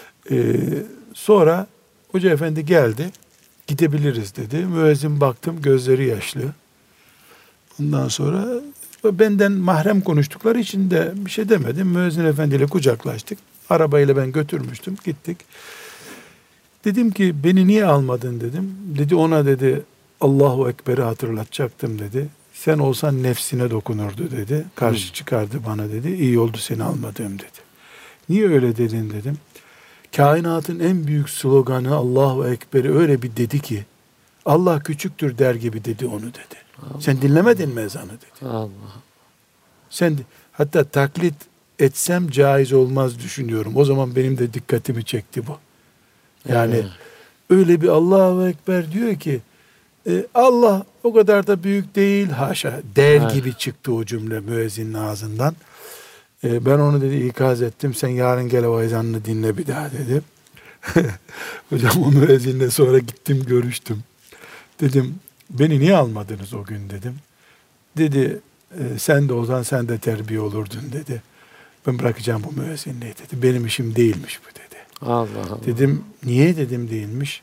Sonra hoca efendi geldi. Gidebiliriz dedi. Müezzin baktım gözleri yaşlı. Ondan sonra benden mahrem konuştukları için de bir şey demedim. Müezzin efendiyle kucaklaştık. Arabayla ben götürmüştüm. Gittik. Dedim ki beni niye almadın dedim. Dedi ona dedi Allahu Ekber'i hatırlatacaktım dedi. Sen olsan nefsine dokunurdu dedi. Karşı çıkardı bana dedi. İyi oldu seni almadığım dedi. Niye öyle dedin dedim. Kainatın en büyük sloganı Allahu Ekber'i öyle bir dedi ki Allah küçüktür der gibi dedi onu dedi. Allah. Sen dinlemedin mi ezanı dedi. Allah. Sen hatta taklit etsem caiz olmaz düşünüyorum. O zaman benim de dikkatimi çekti bu. Yani öyle bir Allahu Ekber diyor ki Allah o kadar da büyük değil haşa der gibi çıktı o cümle müezzinin ağzından. Ben onu dedi ikaz ettim. Sen yarın gel o ezanını dinle bir daha dedi. Hocam o müezzinle sonra gittim görüştüm. Dedim beni niye almadınız o gün dedim. Dedi sen de olsan sen de terbiye olurdun dedi. Ben bırakacağım bu müezzinliği dedi. Benim işim değilmiş bu dedi. Allah Allah. Dedim niye dedim değilmiş.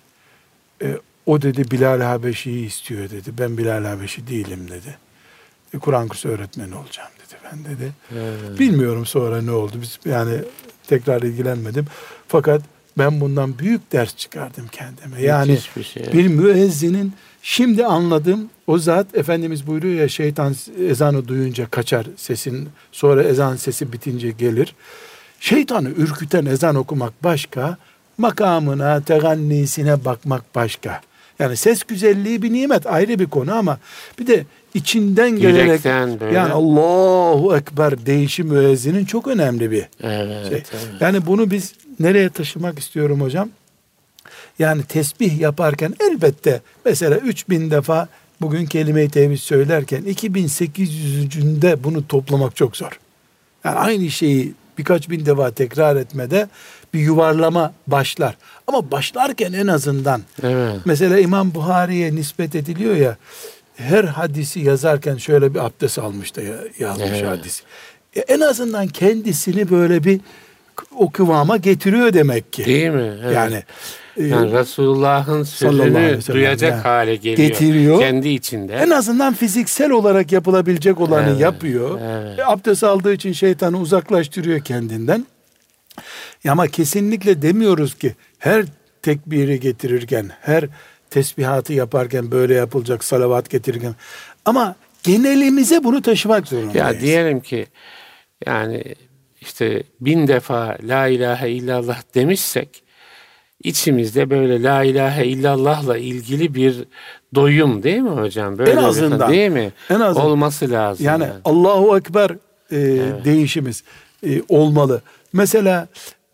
O dedi Bilal Habeşi'yi istiyor dedi. Ben Bilal Habeşi değilim dedi. Kur'an kursu öğretmeni olacağım dedi ben dedi. Evet. Bilmiyorum sonra ne oldu. Biz yani tekrar ilgilenmedim. Fakat ben bundan büyük ders çıkardım kendime. Yani bir müezzinin şimdi anladım. O zat Efendimiz buyuruyor ya şeytan ezanı duyunca kaçar sesin. Sonra ezan sesi bitince gelir. Şeytanı ürküten ezan okumak başka. Makamına, tegannisine bakmak başka. Yani ses güzelliği bir nimet ayrı bir konu ama bir de içinden gelerek yani Allahu Ekber deyişi müezzinin çok önemli bir evet, şey. Evet. Yani bunu biz nereye taşımak istiyorum hocam? Yani tesbih yaparken elbette mesela 3000 defa bugün kelime-i tevhid söylerken 2800'ünde bunu toplamak çok zor. Yani aynı şeyi birkaç bin defa tekrar etmede bir yuvarlama başlar. Ama başlarken en azından mesela İmam Buhari'ye nispet ediliyor ya her hadisi yazarken şöyle bir abdest almış da yazmış hadisi. En azından kendisini böyle bir o kıvama getiriyor demek ki. Değil mi? Evet. Yani Resulullah'ın sözünü duyacak hale geliyor. Getiriyor. Kendi içinde. En azından fiziksel olarak yapılabilecek olanı yapıyor. Evet. Abdest aldığı için şeytanı uzaklaştırıyor kendinden. Ama kesinlikle demiyoruz ki her tekbiri getirirken, her tesbihatı yaparken böyle yapılacak, salavat getirirken. Ama genelimize bunu taşımak zorundayız. Ya diyelim ki yani işte 1000 defa la ilahe illallah demişsek içimizde böyle la ilahe illallah'la ilgili bir doyum değil mi hocam? Böyle en azından. Değil mi? En azından. Olması lazım. Yani Allahu Ekber değişimiz olmalı. Mesela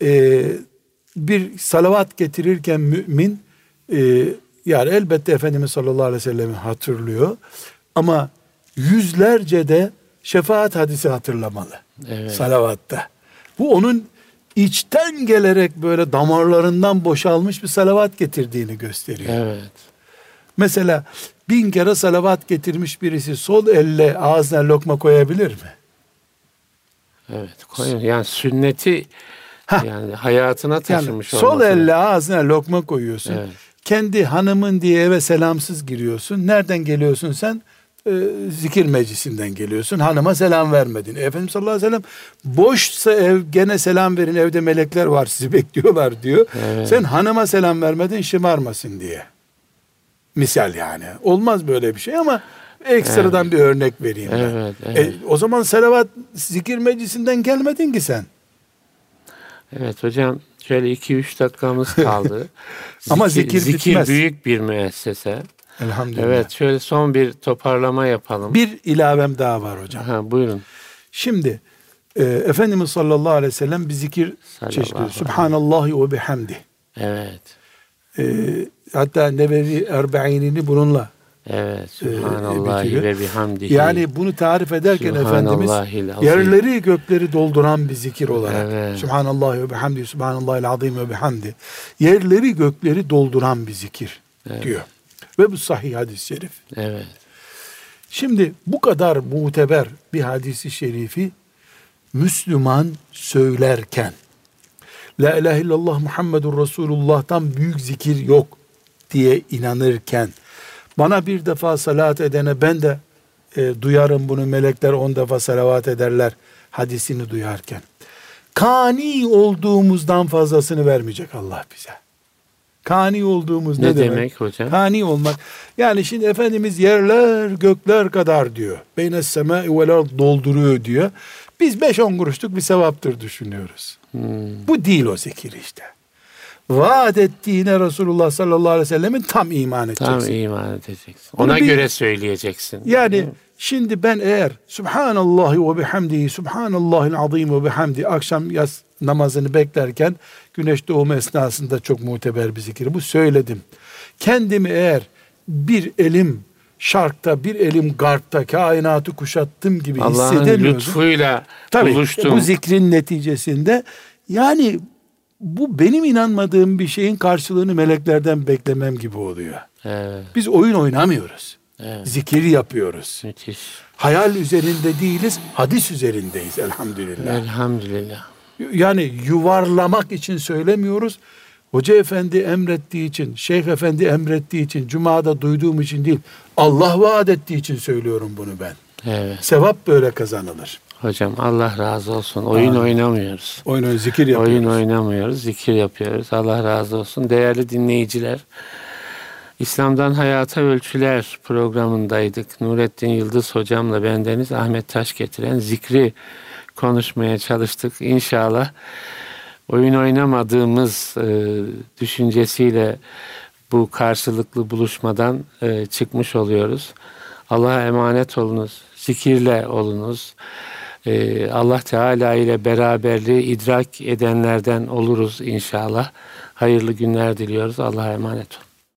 bir salavat getirirken mümin yani elbette Efendimiz sallallahu aleyhi ve sellem'i hatırlıyor ama yüzlerce de şefaat hadisi hatırlamalı salavatta. Bu onun içten gelerek böyle damarlarından boşalmış bir salavat getirdiğini gösteriyor. Evet. Mesela 1000 kere salavat getirmiş birisi sol elle ağzına lokma koyabilir mi? Evet koyuyor. Yani sünneti yani hayatına taşımış yani sol elle ağzına lokma koyuyorsun. Evet. Kendi hanımın diye eve selamsız giriyorsun. Nereden geliyorsun sen? Zikir meclisinden geliyorsun. Hanıma selam vermedin. Efendimiz sallallahu aleyhi ve sellem boşsa ev gene selam verin. Evde melekler var sizi bekliyorlar diyor. Evet. Sen hanıma selam vermedin şımarmasın diye. Misal yani. Olmaz böyle bir şey ama ekstradan bir örnek vereyim ben. Evet. O zaman salavat zikir meclisinden gelmedin ki sen. Evet hocam şöyle 2-3 dakikamız kaldı. Ama zikir bitmez. Büyük bir müessese. Elhamdülillah. Evet şöyle son bir toparlama yapalım. Bir ilavem daha var hocam. Buyurun. Şimdi Efendimiz sallallahu aleyhi ve sellem bir zikir çeşitli. Subhanallahi ve bihamdi. Evet. Hatta Nevevi Erbe'inini bununla Subhanallahi ve bihamdihi. Yani bunu tarif ederken Efendimiz yerleri gökleri dolduran bir zikir olarak Subhanallahi ve bihamdi, Subhanallahil azim ve bihamdi. Yerleri gökleri dolduran bir zikir diyor. Ve bu sahih hadis-i şerif. Evet. Şimdi bu kadar muteber bir hadisi şerifi Müslüman söylerken La ilahe illallah Muhammedur Resulullah'tan büyük zikir yok diye inanırken bana bir defa salat edene ben de duyarım bunu melekler 10 defa salavat ederler hadisini duyarken kani olduğumuzdan fazlasını vermeyecek Allah bize. Kani olduğumuz ne demek hocam? Kani olmak. Yani şimdi Efendimiz yerler gökler kadar diyor. Beynes semâi vel ard dolduruyor diyor. Biz 5-10 kuruşluk bir sevaptır düşünüyoruz. Bu değil o zikir işte. Vaat ettiğine Resulullah sallallahu aleyhi ve sellemin tam iman edeceksin. Tam iman edeceksin. Ona göre söyleyeceksin. Yani şimdi ben eğer Subhanallahi ve bihamdihi Subhanallahil azim ve bihamdi akşam yaz namazını beklerken güneş doğumu esnasında çok muteber bir zikir. Bu söyledim. Kendimi eğer bir elim şarkta bir elim garbta kainatı kuşattım gibi hissedemiyorum. Allah'ın lütfuyla buluştum. Bu zikrin neticesinde yani bu benim inanmadığım bir şeyin karşılığını meleklerden beklemem gibi oluyor. Evet. Biz oyun oynamıyoruz. Evet. Zikir yapıyoruz. Müthiş. Hayal üzerinde değiliz, hadis üzerindeyiz elhamdülillah. Elhamdülillah. Yani yuvarlamak için söylemiyoruz. Hoca efendi emrettiği için, şeyh efendi emrettiği için, cumada duyduğum için değil, Allah vaat ettiği için söylüyorum bunu ben. Evet. Sevap böyle kazanılır. Hocam Allah razı olsun. Oyun oynamıyoruz. Oyun zikir yapıyoruz. Oyun oynamıyoruz, zikir yapıyoruz. Allah razı olsun. Değerli dinleyiciler, İslam'dan Hayata Ölçüler programındaydık. Nurettin Yıldız hocamla bendeniz Ahmet Taş getiren zikri konuşmaya çalıştık. İnşallah oyun oynamadığımız düşüncesiyle bu karşılıklı buluşmadan çıkmış oluyoruz. Allah'a emanet olunuz, zikirle olunuz. Allah Teala ile beraberliği idrak edenlerden oluruz inşallah. Hayırlı günler diliyoruz. Allah'a emanet olun.